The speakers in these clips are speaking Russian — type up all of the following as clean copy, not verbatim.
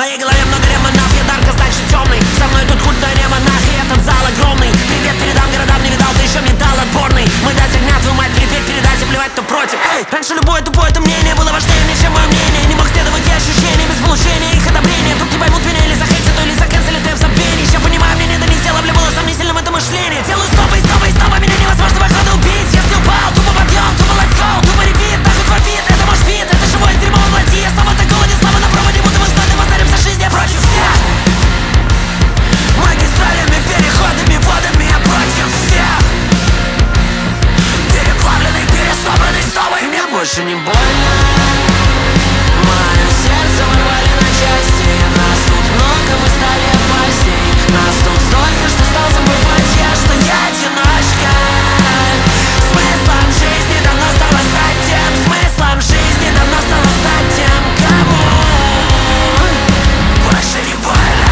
моей голове много ремонов, я дарко, значит темный. Со мной тут культ на ремонах, и этот зал огромный. Привет передам городам, не видал, ты еще металл отборный. Мы дать огня, твою мать, припеть, передать и плевать, кто против. Эй, раньше любое тупое это мнение было важнее мне, чем мое мнение. Не мог следовать и ощущения без получения их одобрения. Вдруг не поймут меня или захейтят, или заканцелят, ты в забвении. Я понимаю, мне не до них дела, было сомнительным это мышление. Делаю снова и снова и снова, меня невозможно выхода убить. Если упал, тупо подъем, тупо let's go, тупо репит, нахуй твой вид, это мой вид, это живое дерьмо в плоти. Я снова так голоден, снова на проводе, будто мы знали, позаримся жизнь, я против всех. Магистралями, переходами, водами, я против всех. Переплавленный, пересобранный снова, и мне больше не больно. Мое сердце ворвали на части. Нас тут много, мы стали опасней. Нас тут столько, что стал забывать я, что я одиночка. Смыслом жизни давно стало стать тем. Смыслом жизни давно стало стать тем, кому больше не больно.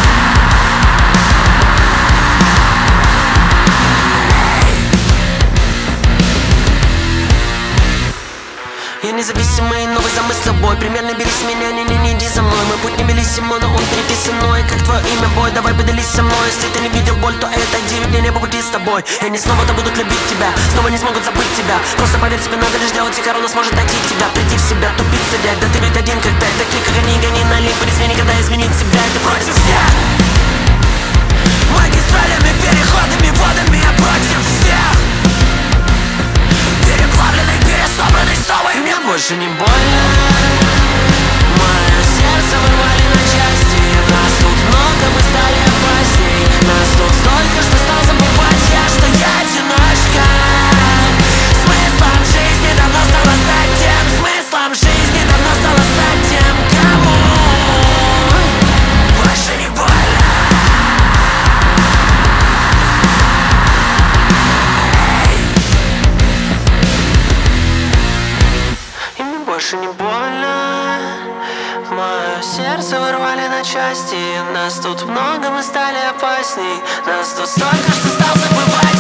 Я независимый, новый замысл собой. Примерно бери с меня, не иди за мной. Мой путь не белиссимо, но он переписан мной. Как твое имя, бой, давай поделись со мной. Если ты не видел боль, то это диви, мне не по пути с тобой. И они снова-то будут любить тебя, снова не смогут забыть тебя. Просто поверь себе, надо лишь делать, и корона сможет найти тебя. Приди в себя, тупить сидять, да ты ведь один как пять. Такие, как они, гони на лип, не никогда изменить себя, ты против всех. Магистралями, переходами, водами, я против всех. Переплавленный, пересобранный снова, и мне больше не больно. Мое сердце вырвали на части. Нас тут много, мы стали опасней. Нас тут столько, что стал забывать я, что я одиночка. Смыслом жизни давно стало стать тем. Смыслом жизни давно стало стать тем, кому больше не больно. И мне больше не больно. Мое сердце вырвали на части. Нас тут много, мы стали опасней. Нас тут столько, что стал забывать